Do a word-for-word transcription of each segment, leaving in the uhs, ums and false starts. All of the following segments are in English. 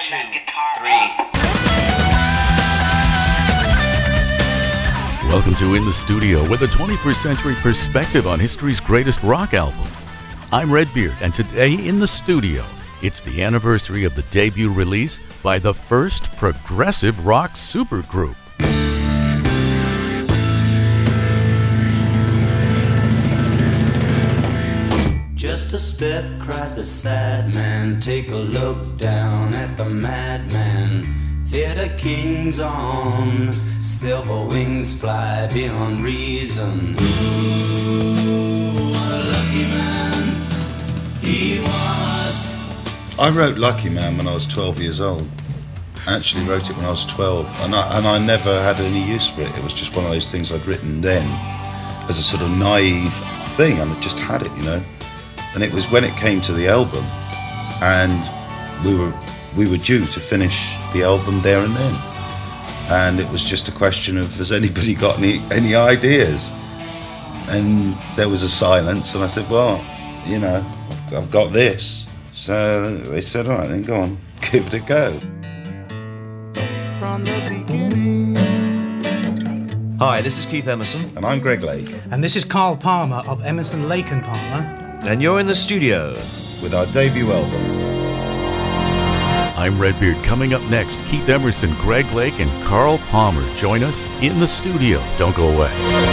Turn that guitar up. Welcome to In the Studio with a twenty-first century perspective on history's greatest rock albums. I'm Redbeard, and today in the studio, it's the anniversary of the debut release by the first progressive rock supergroup. Just a step, cried the sad man. Take a look down at the madman. Theater kings on silver wings fly beyond reason. Ooh, what a lucky man he was. I wrote Lucky Man when I was twelve years old. I actually wrote it when I was twelve, and I, and I never had any use for it. It was just one of those things I'd written then as a sort of naive thing, and I just had it, you know. And it was when it came to the album, and we were we were due to finish the album there and then. And it was just a question of, has anybody got any, any ideas? And there was a silence, and I said, well, you know, I've got this. So they said, all right, then go on, give it a go. From the beginning. Hi, this is Keith Emerson. And I'm Greg Lake. And this is Carl Palmer of Emerson, Lake and Palmer. And you're in the studio with our debut album. I'm Redbeard. Coming up next, Keith Emerson, Greg Lake, and Carl Palmer join us in the studio. Don't go away.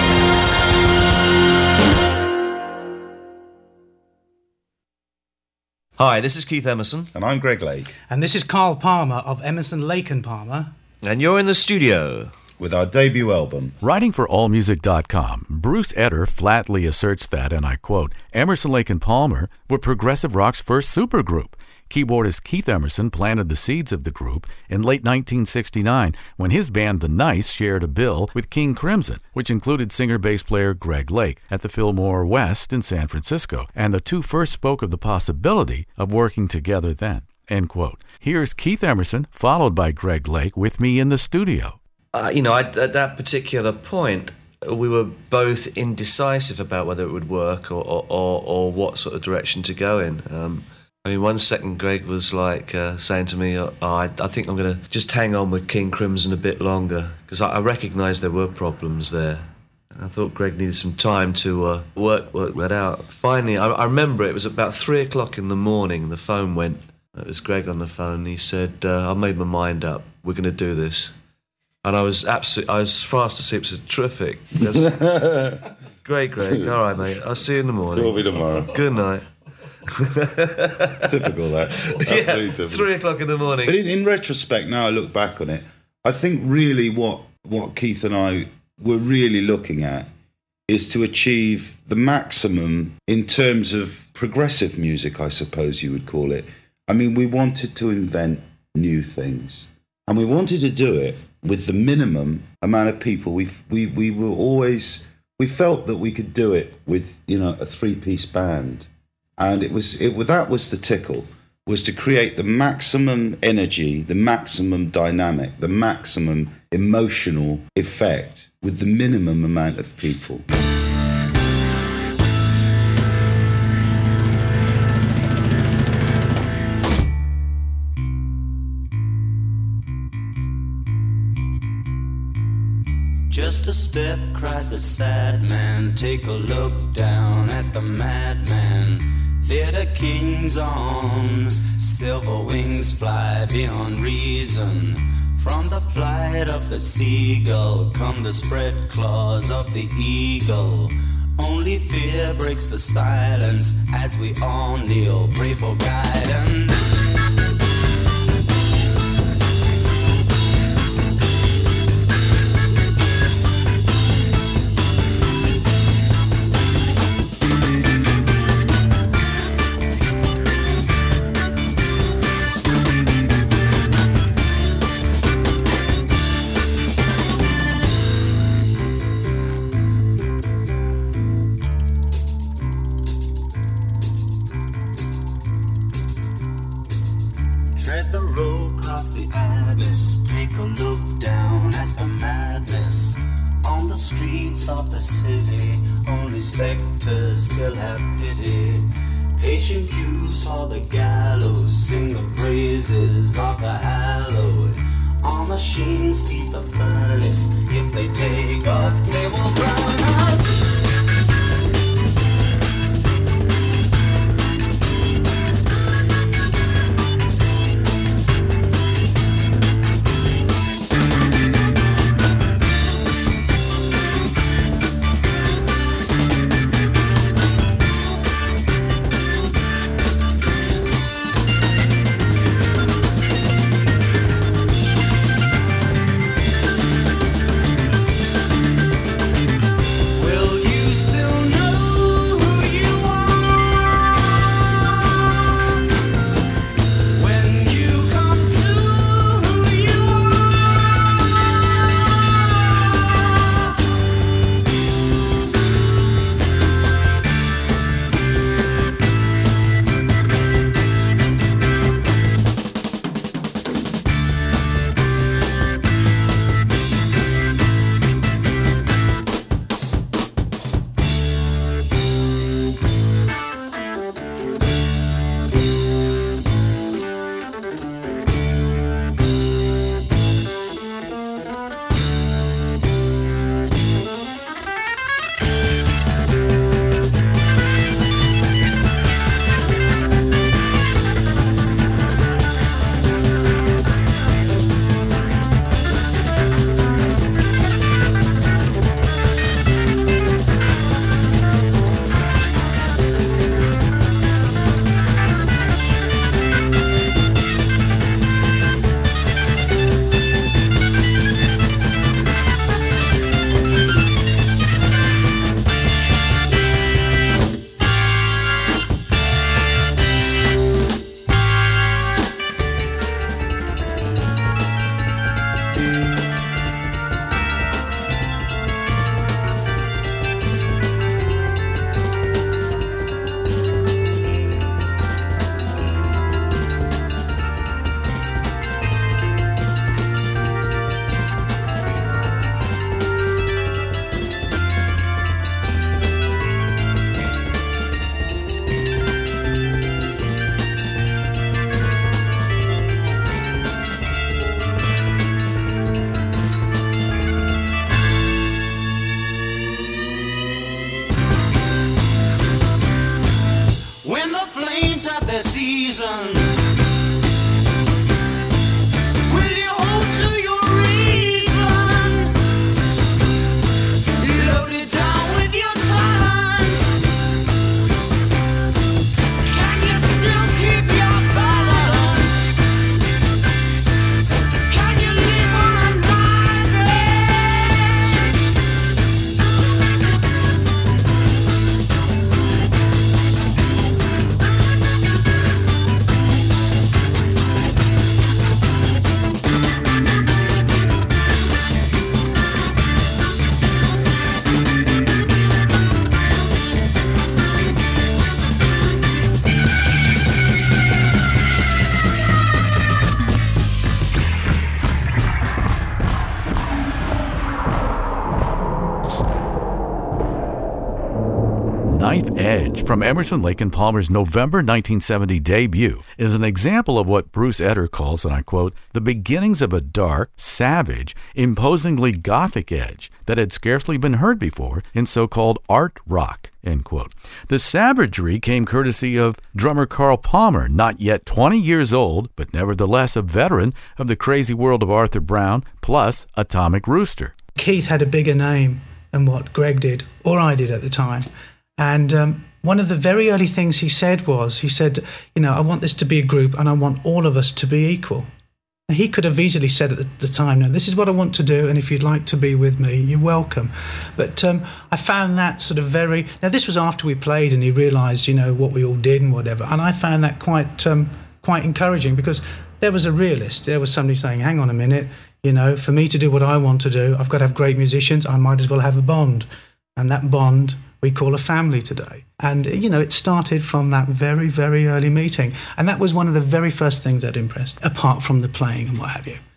Hi, this is Keith Emerson. And I'm Greg Lake. And this is Carl Palmer of Emerson, Lake and Palmer. And you're in the studio with our debut album. Writing for all music dot com, Bruce Eder flatly asserts that, and I quote, Emerson, Lake and Palmer were progressive rock's first supergroup. Keyboardist Keith Emerson planted the seeds of the group in late nineteen sixty-nine when his band The Nice shared a bill with King Crimson, which included singer-bass player Greg Lake at the Fillmore West in San Francisco, and the two first spoke of the possibility of working together then. End quote. Here's Keith Emerson, followed by Greg Lake, with me in the studio. Uh, you know, I, at that particular point, we were both indecisive about whether it would work or, or, or, or what sort of direction to go in. Um, I mean, one second Greg was like uh, saying to me, oh, I, I think I'm going to just hang on with King Crimson a bit longer, because I, I recognised there were problems there. And I thought Greg needed some time to uh, work work that out. Finally, I, I remember it was about three o'clock in the morning, and the phone went. It was Greg on the phone, and he said, uh, I made my mind up. We're going to do this. And I was absolutely, I was fast asleep. So terrific. Great, Greg. All right, mate. I'll see you in the morning. We'll be tomorrow. Good night. Typical, that. Absolutely yeah, typical. Three o'clock in the morning. But in, in retrospect, now I look back on it, I think really what what Keith and I were really looking at is to achieve the maximum in terms of progressive music, I suppose you would call it. I mean, we wanted to invent new things, and we wanted to do it with the minimum amount of people. We we we were always we felt that we could do it with, you know, a three-piece band. And it was it that was the tickle, was to create the maximum energy, the maximum dynamic, the maximum emotional effect with the minimum amount of people. Just a step, cried the sad man. Take a look down at the madman. Theater kings on silver wings fly beyond reason. From the flight of the seagull come the spread claws of the eagle. Only fear breaks the silence as we all kneel, pray for guidance. Ancient cues for the gallows, sing the praises of the hallowed. Our machines feed the furnace. If they take us, they will drown us. The season. Will you hold to your reason? Load it down with your talents. Can you still keep your balance? Can you live on a knife edge? Knife Edge from Emerson, Lake and Palmer's November nineteen seventy debut is an example of what Bruce Eder calls, and I quote, the beginnings of a dark, savage, imposingly gothic edge that had scarcely been heard before in so-called art rock, end quote. The savagery came courtesy of drummer Carl Palmer, not yet twenty years old, but nevertheless a veteran of the crazy world of Arthur Brown, plus Atomic Rooster. Keith had a bigger name than what Greg did, or I did at the time. And um, one of the very early things he said was, he said, you know, I want this to be a group and I want all of us to be equal. Now, he could have easily said at the, the time, no, this is what I want to do, and if you'd like to be with me, you're welcome. But um, I found that sort of very... Now, this was after we played and he realised, you know, what we all did and whatever, and I found that quite um, quite encouraging, because there was a realist. There was somebody saying, hang on a minute, you know, for me to do what I want to do, I've got to have great musicians, I might as well have a bond. And that bond we call a family today. And, you know, it started from that very, very early meeting. And that was one of the very first things that impressed, apart from the playing and what have you.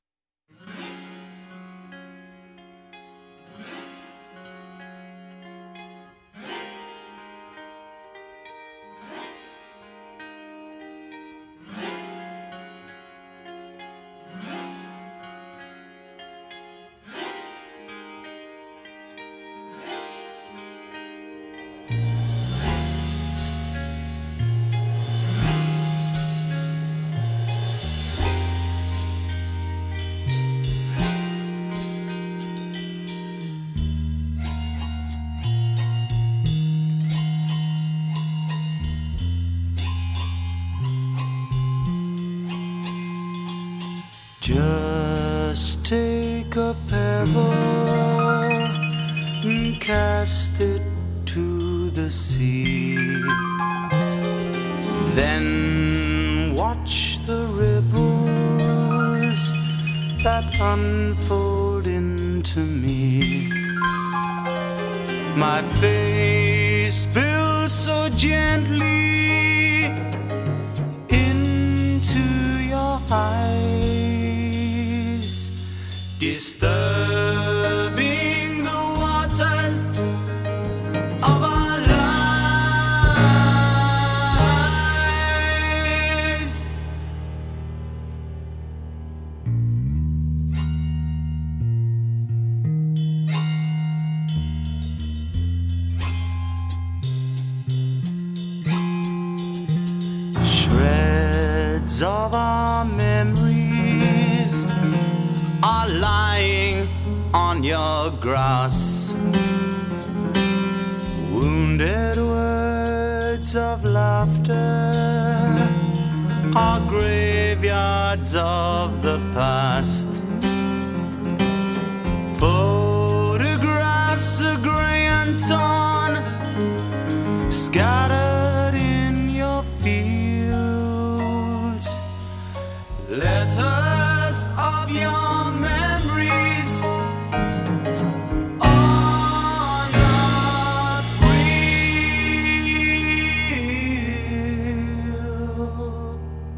Just take a pebble and cast it to the sea. Then watch the ripples that unfold into me. My face spills so gently into your eyes, disturbing the waters of our lives. Shreds of our memories are lying on your grass. Wounded words of laughter are graveyards of the past. Photographs are grey and torn, scattered in your fields. Letters of your memories are not real.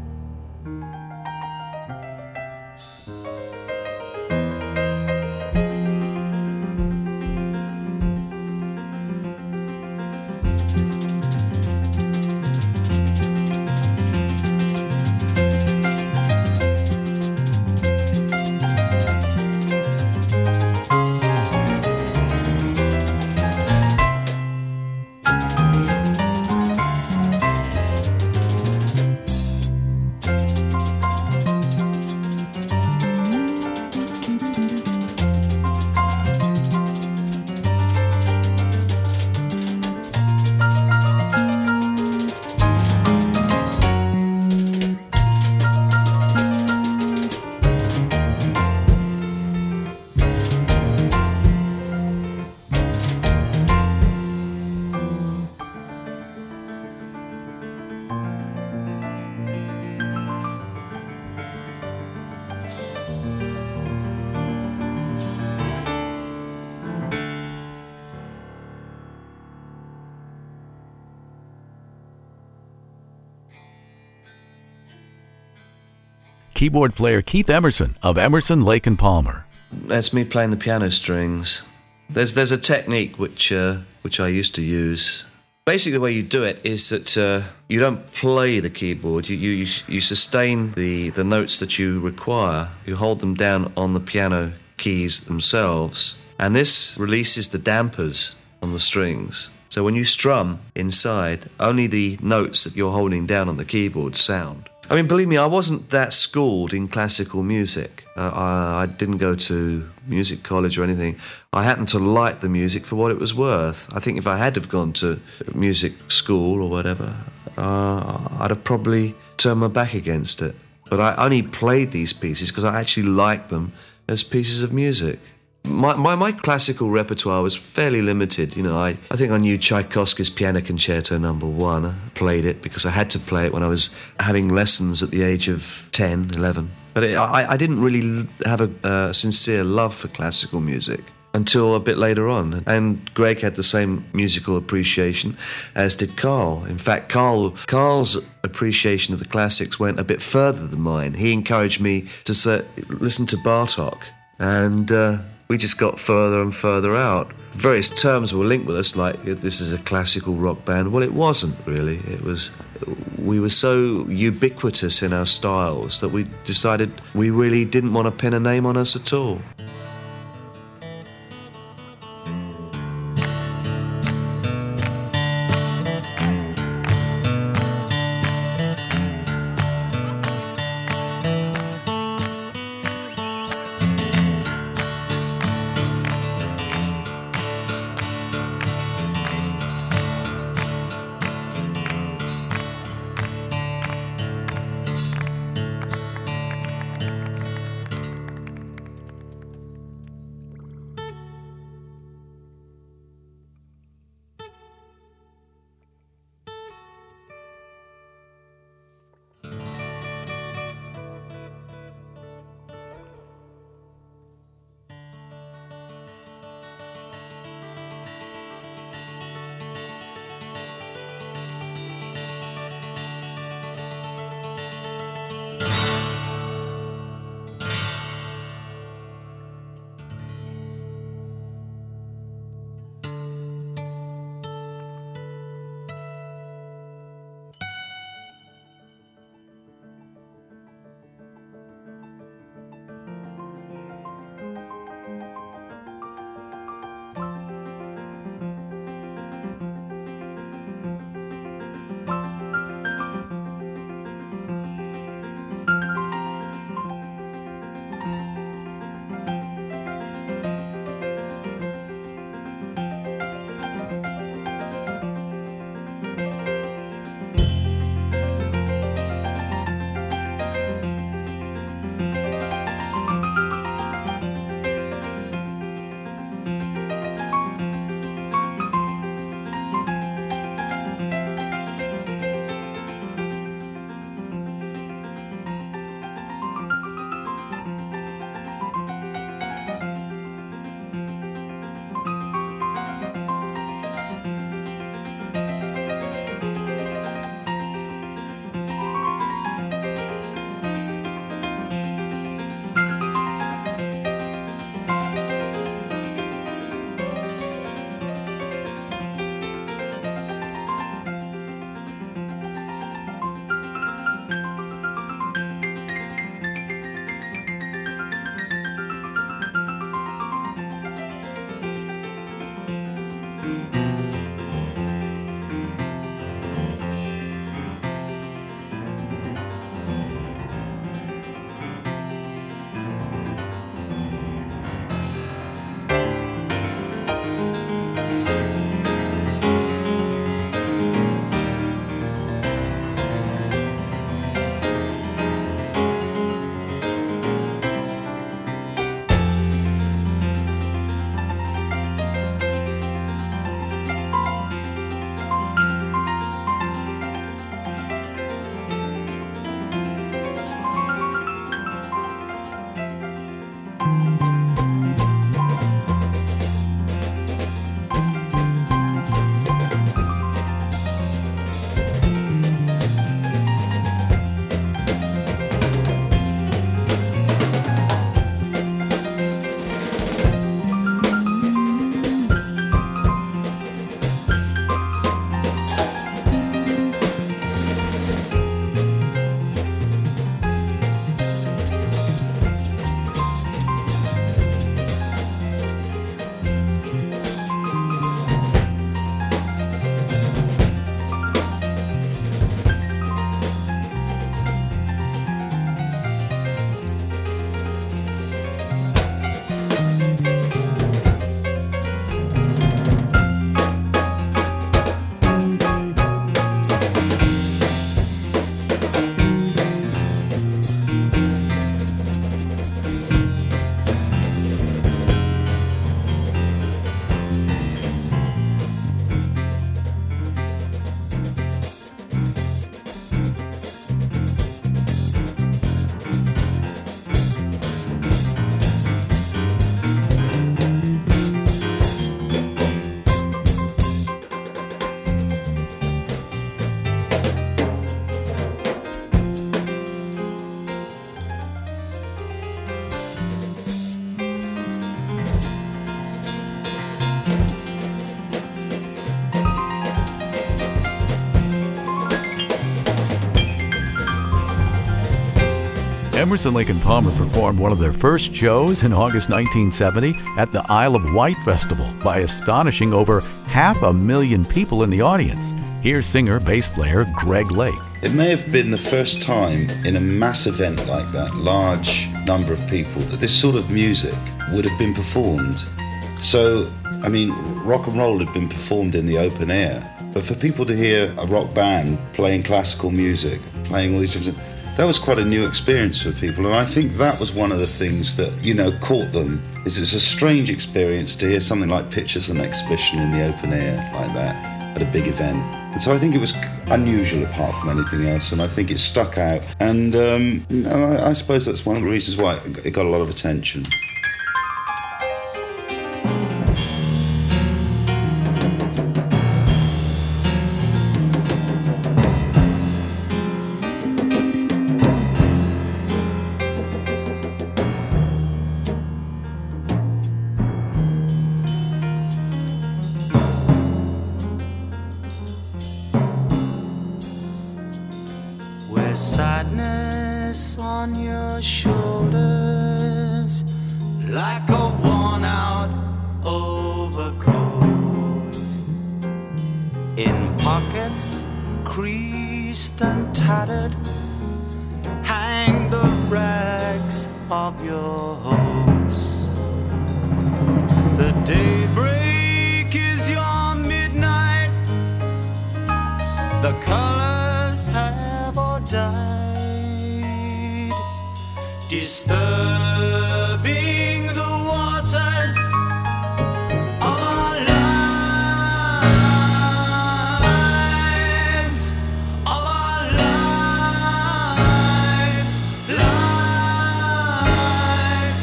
Keyboard player Keith Emerson of Emerson, Lake and Palmer. That's me playing the piano strings. There's there's a technique which uh, which I used to use. Basically, the way you do it is that uh, you don't play the keyboard. You you you sustain the the notes that you require. You hold them down on the piano keys themselves, and this releases the dampers on the strings. So when you strum inside, only the notes that you're holding down on the keyboard sound. I mean, believe me, I wasn't that schooled in classical music. Uh, I, I didn't go to music college or anything. I happened to like the music for what it was worth. I think if I had have gone to music school or whatever, uh, I'd have probably turned my back against it. But I only played these pieces because I actually liked them as pieces of music. My, my my classical repertoire was fairly limited. You know, I, I think I knew Tchaikovsky's Piano Concerto Number One. I played it because I had to play it when I was having lessons at the age of ten, eleven. But it, I, I didn't really have a uh, sincere love for classical music until a bit later on. And Greg had the same musical appreciation, as did Carl. In fact, Carl Carl's appreciation of the classics went a bit further than mine. He encouraged me to uh, listen to Bartók, and uh, we just got further and further out. Various terms were linked with us, like this is a classical rock band. Well, it wasn't really. It was. We were so ubiquitous in our styles that we decided we really didn't want to pin a name on us at all. Emerson, Lake and Palmer performed one of their first shows in August nineteen seventy at the Isle of Wight Festival by astonishing over half a million people in the audience. Here's singer, bass player Greg Lake. It may have been the first time in a mass event like that, large number of people, that this sort of music would have been performed. So, I mean, rock and roll had been performed in the open air, but for people to hear a rock band playing classical music, playing all these different things, that was quite a new experience for people, and I think that was one of the things that, you know, caught them. Is it's a strange experience to hear something like Pictures and Exhibition in the open air like that at a big event. And so I think it was unusual apart from anything else, and I think it stuck out. And um, I, I suppose that's one of the reasons why it got a lot of attention. Sadness on your shoulders, like a worn-out overcoat, in pockets creased and tattered, hang the rags of your hopes. The daybreak is your midnight, the colors have all died, disturbing the waters of our lives, of our lives, lives,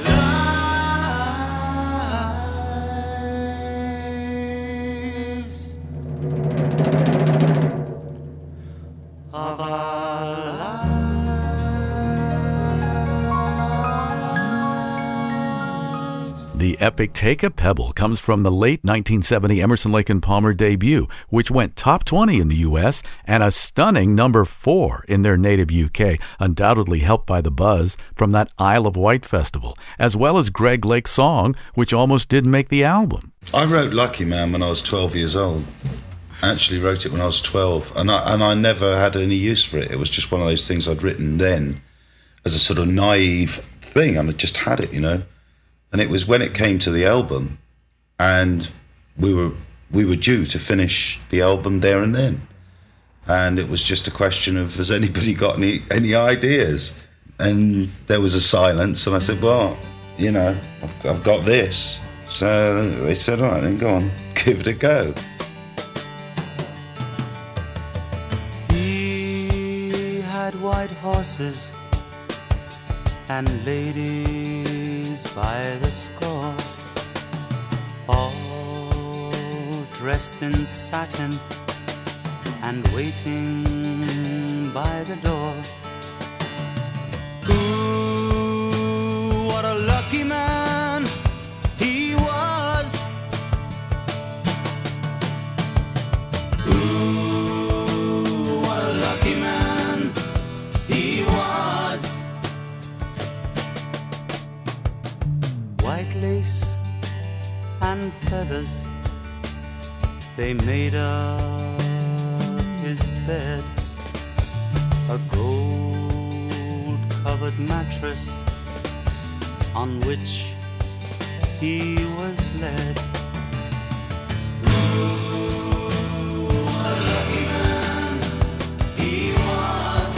lives of our The epic Take a Pebble comes from the late nineteen seventy Emerson, Lake and Palmer debut, which went top twenty in the U S and a stunning number four in their native U K, undoubtedly helped by the buzz from that Isle of Wight festival, as well as Greg Lake's song, which almost didn't make the album. I wrote Lucky Man when I was twelve years old. I actually wrote it when I was twelve, and I, and I never had any use for it. It was just one of those things I'd written then as a sort of naive thing, and I just had it, you know. And it was when it came to the album, and we were we were due to finish the album there and then, and it was just a question of, has anybody got any any ideas? And there was a silence, and I said, well, you know, I've, I've got this. So they said, all right, then go on, give it a go. He had white horses and ladies by the score, all dressed in satin and waiting by the door. Ooh, what a lucky man he was. Ooh, what a lucky man he was. White lace and feathers, they made up his bed. A gold-covered mattress on which he was led. Ooh, what a lucky man he was.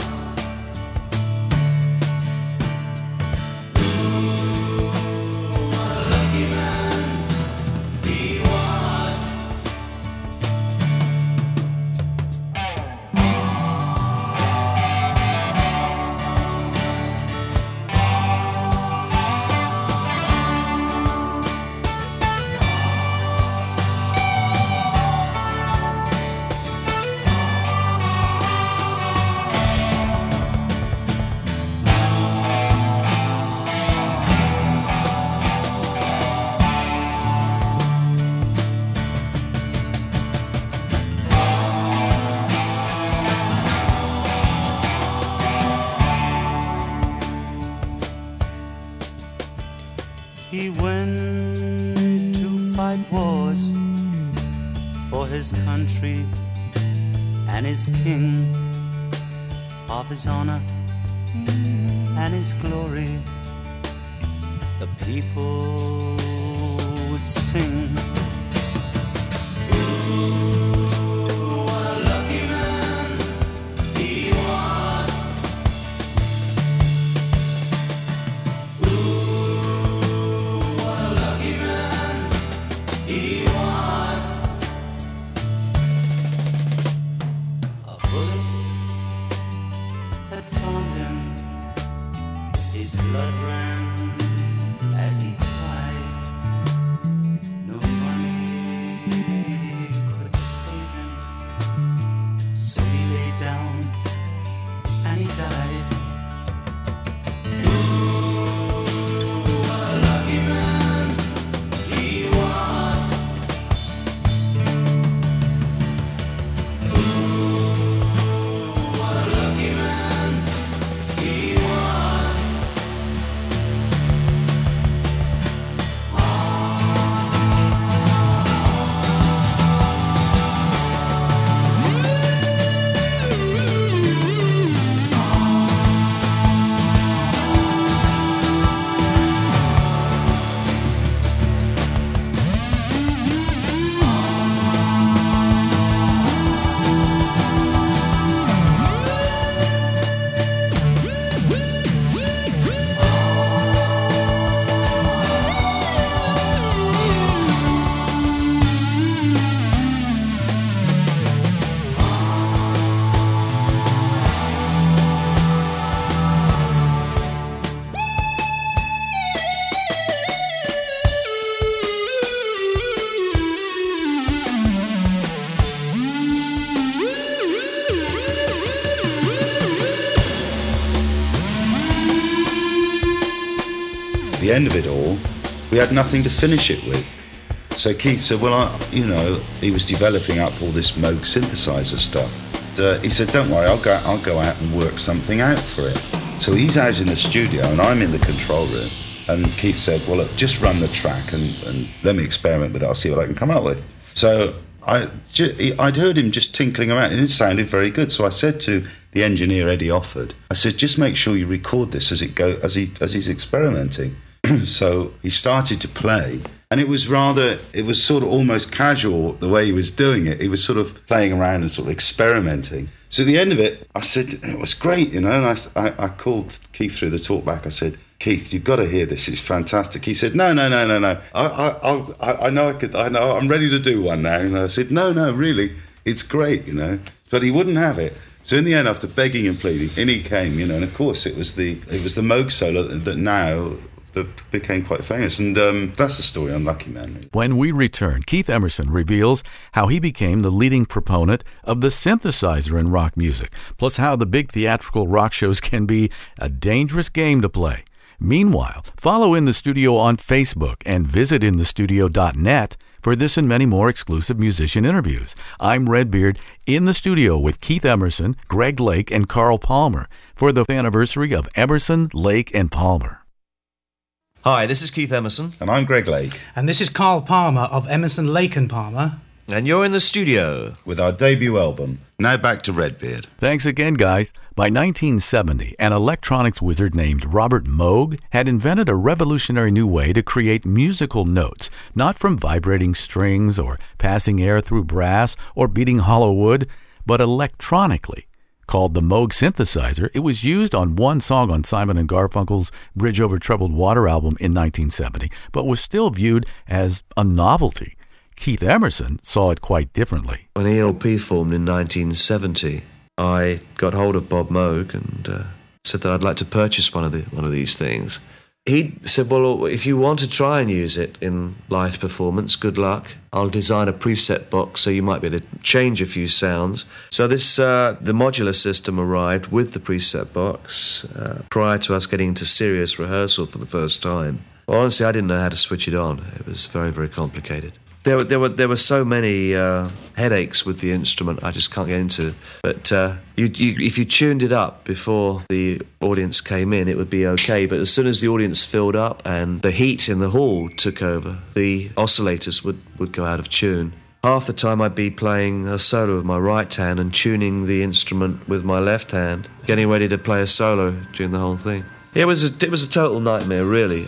He went to fight wars for his country and his king, of his honor and his glory. The people would sing. Ooh, what a lucky man he was. Ooh, what a lucky man he was. A bullet had found him. His blood ran as he cried. No money could save him, so he lay down and he died. Ooh, what a lucky man he was. Ooh, what a lucky man he was. The end of it all, we had nothing to finish it with. So Keith said, well, I, you know, he was developing up all this Moog synthesizer stuff. Uh, he said, don't worry, I'll go, I'll go out and work something out for it. So he's out in the studio and I'm in the control room. And Keith said, well, look, just run the track and, and let me experiment with it. I'll see what I can come up with. So I, I'd heard him just tinkling around and it sounded very good. So I said to the engineer, Eddie Offord, I said, just make sure you record this as it go, as he, as he's experimenting. So he started to play, and it was rather, it was sort of almost casual the way he was doing it. He was sort of playing around and sort of experimenting. So at the end of it, I said, it was great, you know, and I, I, I called Keith through the talkback. I said, Keith, you've got to hear this. It's fantastic. He said, no, no, no, no, no. I, I, I'll, I, I know I could, I know, I'm ready to do one now. And I said, no, no, really, it's great, you know. But he wouldn't have it. So in the end, after begging and pleading, in he came, you know, and of course it was the, it was the Moog solo that, that now... that became quite famous, and um, that's the story on Lucky Man. When we return, Keith Emerson reveals how he became the leading proponent of the synthesizer in rock music, plus how the big theatrical rock shows can be a dangerous game to play. Meanwhile, follow In the Studio on Facebook and visit in the studio dot net for this and many more exclusive musician interviews. I'm Redbeard, in the studio with Keith Emerson, Greg Lake, and Carl Palmer for the anniversary of Emerson, Lake, and Palmer. Hi, this is Keith Emerson. And I'm Greg Lake. And this is Carl Palmer of Emerson, Lake and Palmer. And you're in the studio with our debut album. Now back to Redbeard. Thanks again, guys. By nineteen seventy, an electronics wizard named Robert Moog had invented a revolutionary new way to create musical notes, not from vibrating strings or passing air through brass or beating hollow wood, but electronically. Called the Moog synthesizer, it was used on one song on Simon and Garfunkel's Bridge Over Troubled Water album in nineteen seventy, but was still viewed as a novelty. Keith Emerson saw it quite differently. When E L P formed in nineteen seventy, I got hold of Bob Moog and uh, said that I'd like to purchase one of the one of these things. He said, well, if you want to try and use it in live performance, good luck. I'll design a preset box so you might be able to change a few sounds. So this, uh, the modular system arrived with the preset box uh, prior to us getting into serious rehearsal for the first time. Well, honestly, I didn't know how to switch it on. It was very, very complicated. There were there were there were so many uh, headaches with the instrument. I just can't get into. But uh, you, you, if you tuned it up before the audience came in, it would be okay. But as soon as the audience filled up and the heat in the hall took over, the oscillators would, would go out of tune. Half the time I'd be playing a solo with my right hand and tuning the instrument with my left hand, getting ready to play a solo during the whole thing. It was a, it was a total nightmare, really.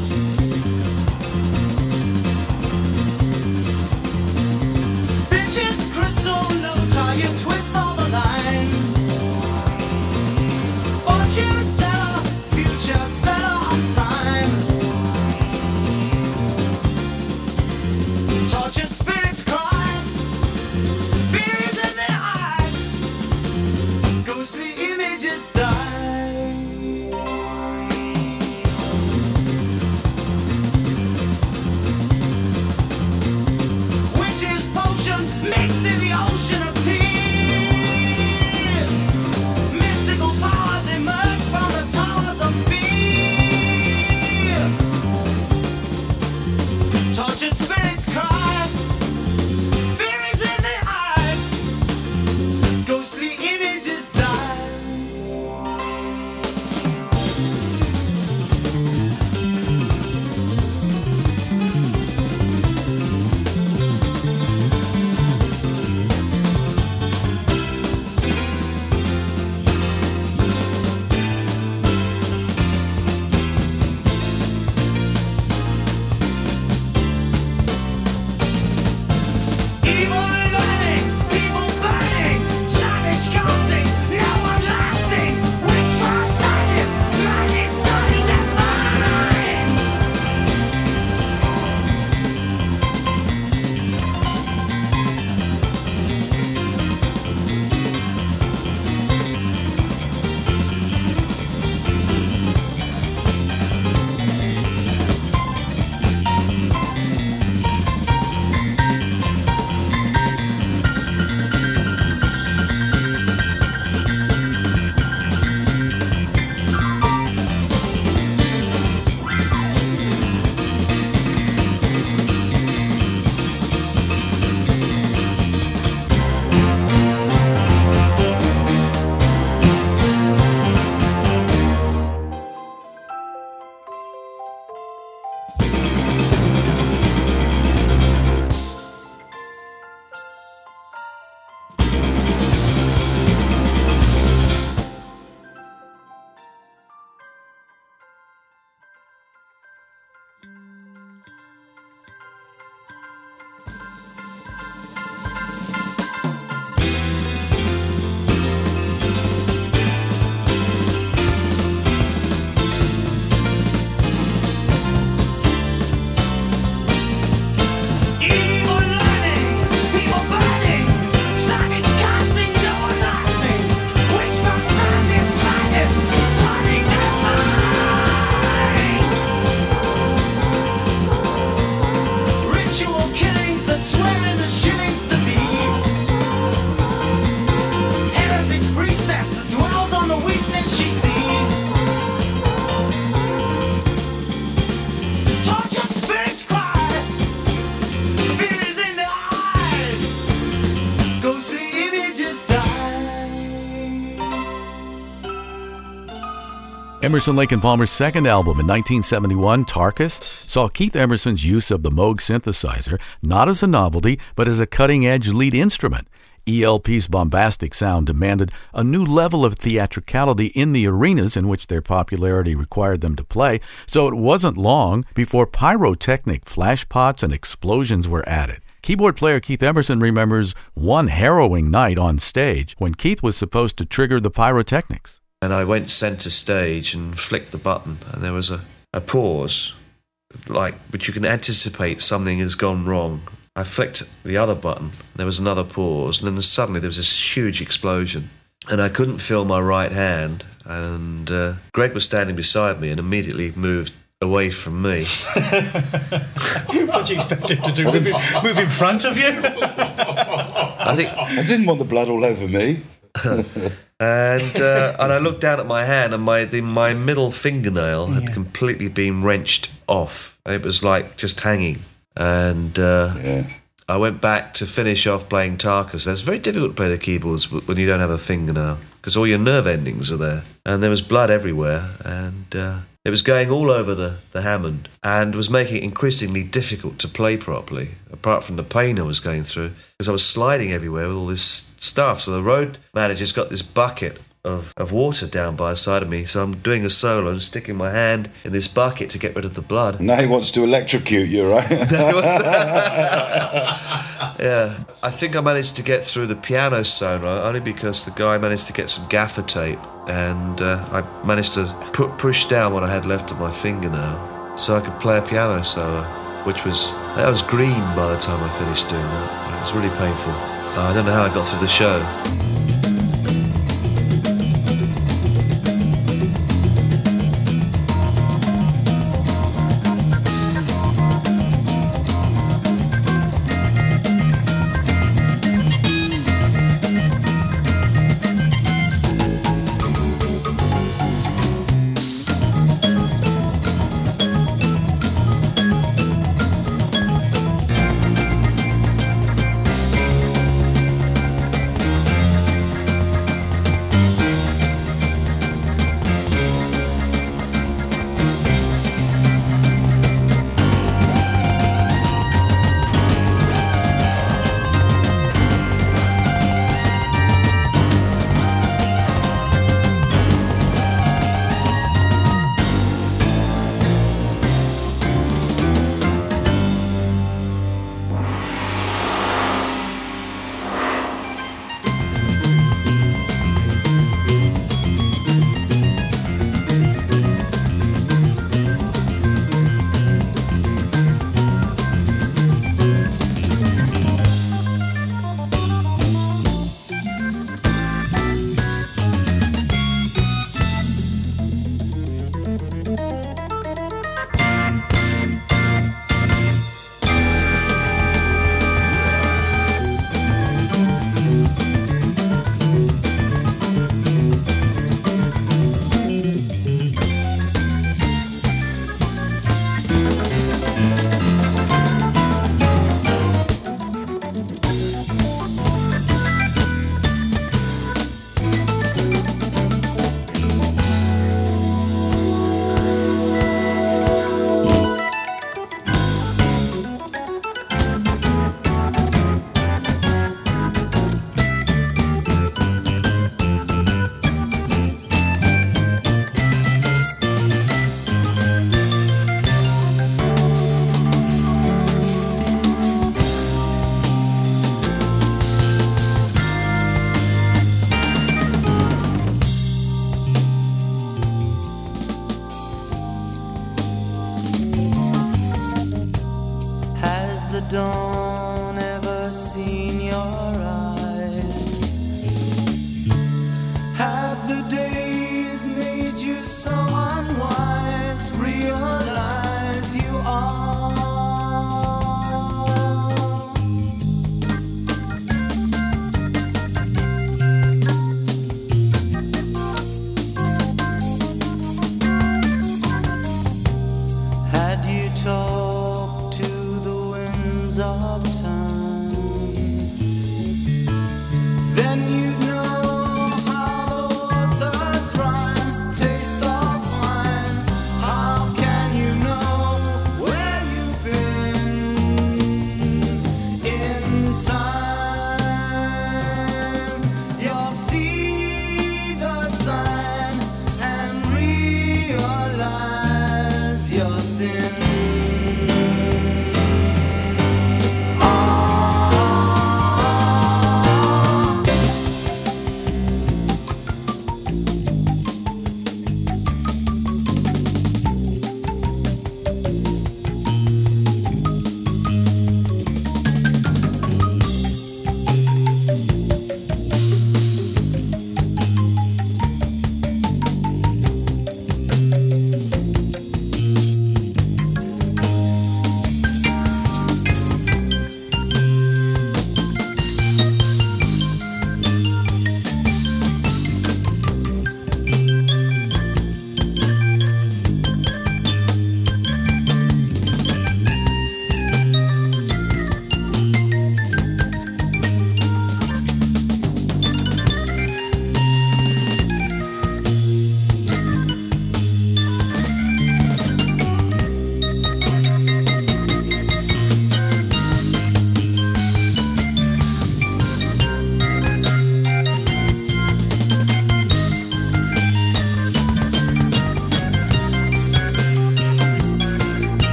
Emerson, Lake and Palmer's second album in nineteen seventy-one, Tarkus, saw Keith Emerson's use of the Moog synthesizer not as a novelty, but as a cutting-edge lead instrument. E L P's bombastic sound demanded a new level of theatricality in the arenas in which their popularity required them to play, so it wasn't long before pyrotechnic flashpots and explosions were added. Keyboard player Keith Emerson remembers one harrowing night on stage when Keith was supposed to trigger the pyrotechnics. And I went centre stage and flicked the button, and there was a, a pause, like, but you can anticipate something has gone wrong. I flicked the other button, there was another pause, and then suddenly there was this huge explosion. And I couldn't feel my right hand, and uh, Greg was standing beside me and immediately moved away from me. What do you expect him to do? Move, move in front of you? I think I didn't want the blood all over me. and uh, and I looked down at my hand, and my the, my middle fingernail had Yeah. completely been wrenched off. It was like just hanging. And uh, Yeah. I went back to finish off playing Tarkus. It's very difficult to play the keyboards when you don't have a fingernail, because all your nerve endings are there. And there was blood everywhere, and uh, it was going all over the, the Hammond, and was making it increasingly difficult to play properly, apart from the pain I was going through, because I was sliding everywhere with all this stuff. So the road manager's got this bucket Of, of water down by the side of me, so I'm doing a solo and sticking my hand in this bucket to get rid of the blood. Now he wants to electrocute you, right? Yeah, I think I managed to get through the piano solo only because the guy managed to get some gaffer tape, and uh, I managed to put, push down what I had left of my fingernail so I could play a piano solo, which was, that was green by the time I finished doing that. It was really painful. Uh, I don't know how I got through the show. Dawn ever seen your eyes? Have the days made you so unwise? Realize you are. Had you talked to the winds of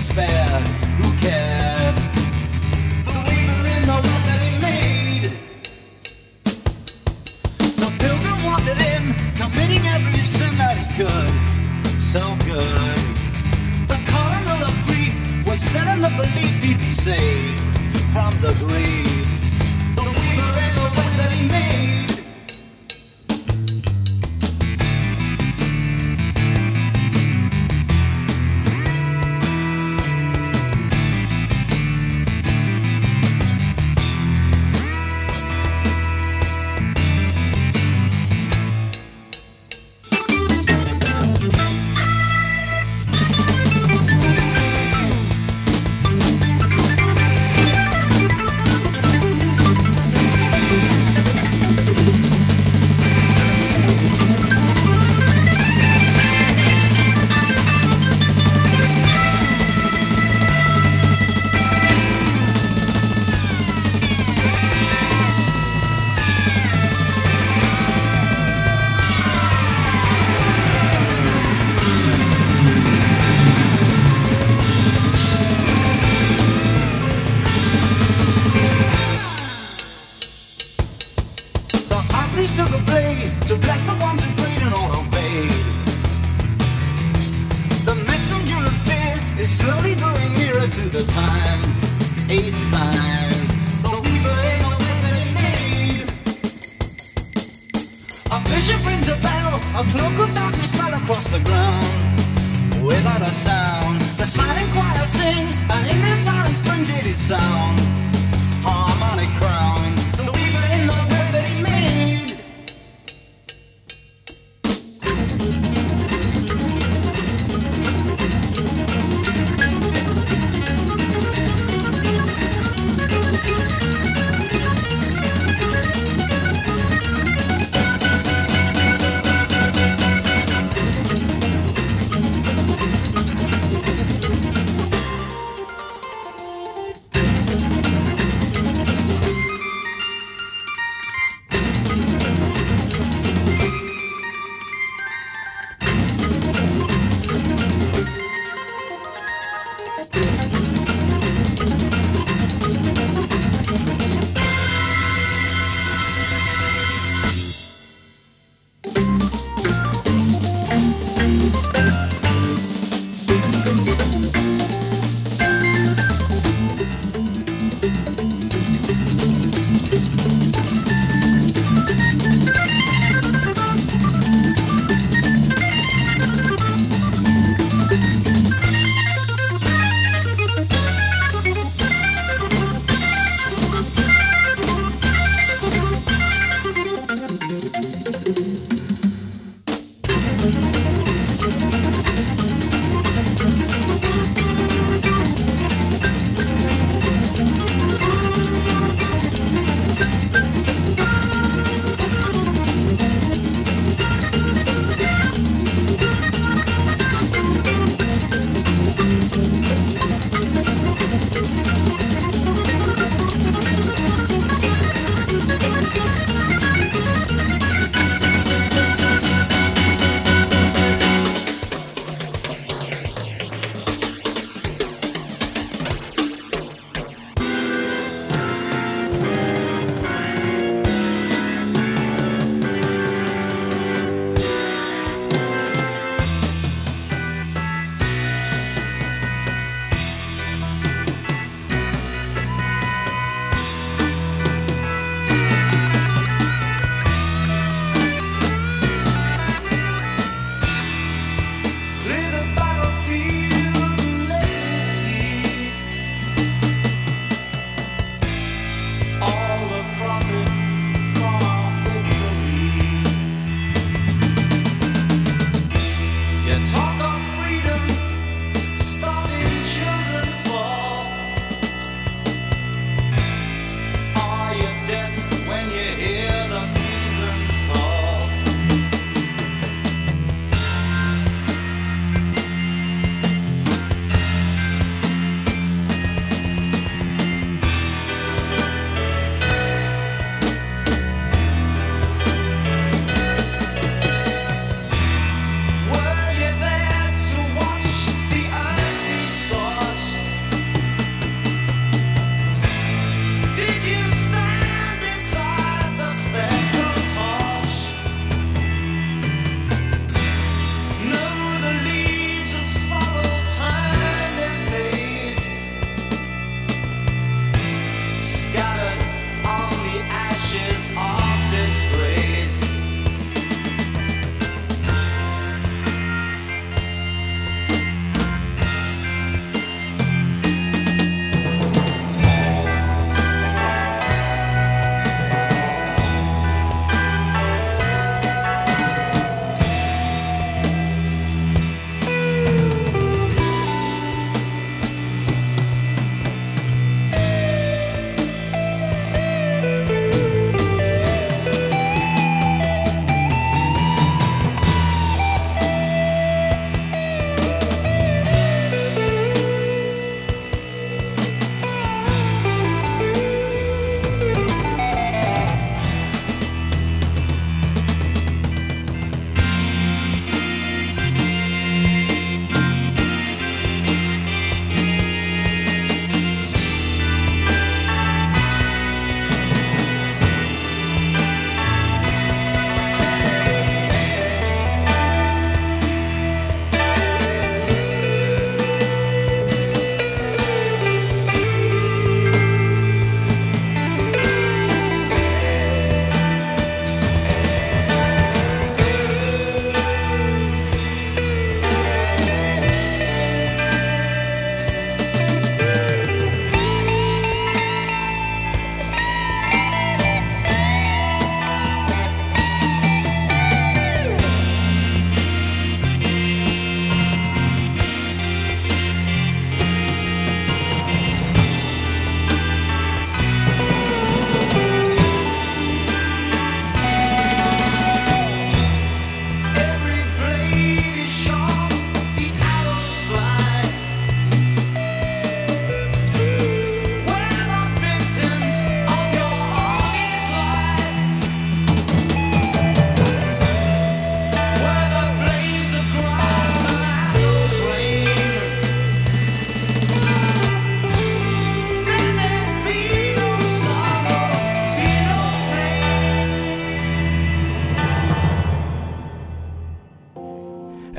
spared. Who cared? The weaver in the web that he made. The pilgrim wanted him, committing every sin that he could. So good. The cardinal of grief was set in the belief he'd be saved from the grave. The weaver in the web that he made.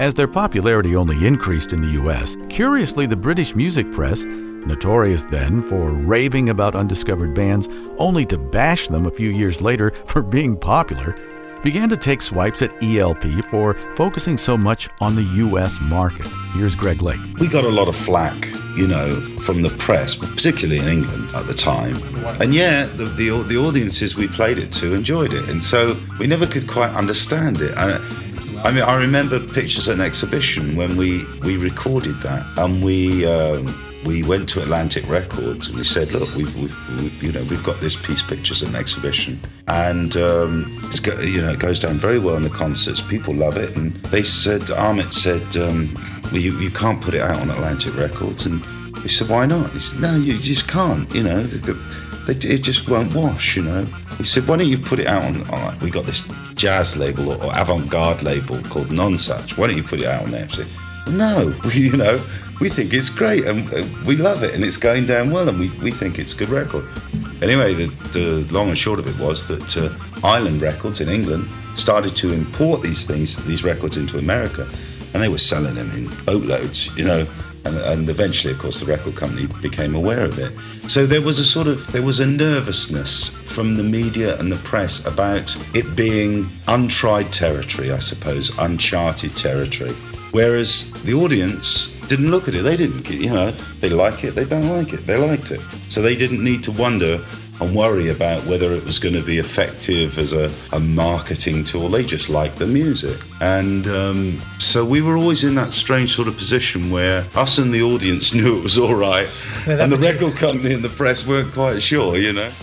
As their popularity only increased in the U S, curiously, the British music press, notorious then for raving about undiscovered bands only to bash them a few years later for being popular, began to take swipes at E L P for focusing so much on the U S market. Here's Greg Lake. We got a lot of flack, you know, from the press, particularly in England at the time. And yeah, the, the, the audiences we played it to enjoyed it. And so we never could quite understand it. And I mean, I remember Pictures at an Exhibition when we, we recorded that, and we um, we went to Atlantic Records and we said, look, we've, we've, we've you know we've got this piece, Pictures at an Exhibition, and um, it's go, you know it goes down very well in the concerts. People love it, and they said, Ahmet said, um, well, you you can't put it out on Atlantic Records, and we said, why not? He said, no, you just can't. You know, the, the, it just won't wash. You know. He said, why don't you put it out on, on we got this jazz label or, or avant-garde label called Nonsuch. Why don't you put it out on there? I said, no, you know, we think it's great and we love it and it's going down well and we, we think it's a good record. Anyway, the, the long and short of it was that uh, Island Records in England started to import these things, these records into America, and they were selling them in boatloads, you know. And, and eventually, of course, the record company became aware of it. So there was a sort of, there was a nervousness from the media and the press about it being untried territory, I suppose, uncharted territory. Whereas the audience didn't look at it. They didn't, you know, they like it, they don't like it, they liked it. So they didn't need to wonder and worry about whether it was going to be effective as a, a marketing tool. They just liked the music. And um, so we were always in that strange sort of position where us and the audience knew it was all right, yeah, and the record company and the press weren't quite sure, you know.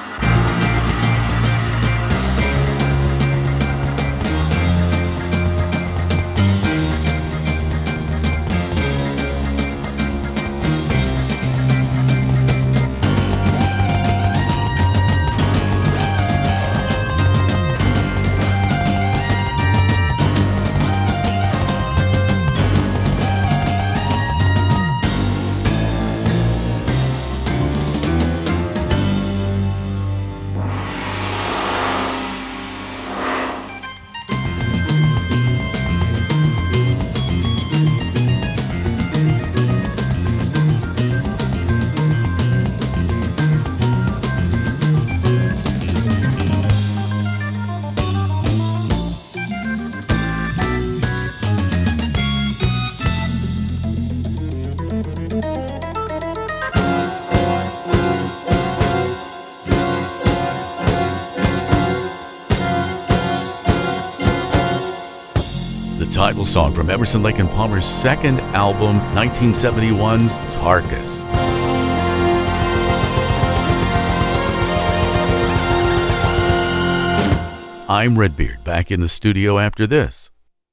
Title song from Emerson, Lake and Palmer's second album, nineteen seventy-one's Tarkus. I'm Redbeard, back in the studio after this.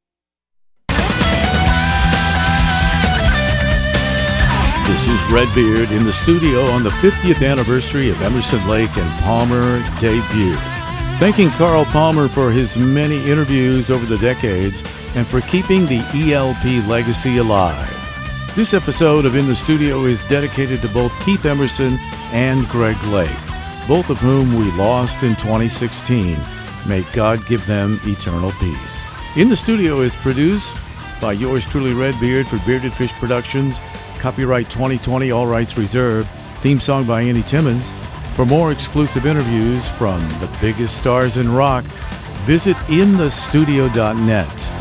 This is Redbeard in the studio on the fiftieth anniversary of Emerson, Lake and Palmer debut. Thanking Carl Palmer for his many interviews over the decades and for keeping the E L P legacy alive. This episode of In the Studio is dedicated to both Keith Emerson and Greg Lake, both of whom we lost in twenty sixteen. May God give them eternal peace. In the Studio is produced by yours truly, Redbeard, for Bearded Fish Productions. Copyright twenty twenty, all rights reserved. Theme song by Andy Timmons. For more exclusive interviews from the biggest stars in rock, visit in the studio dot net.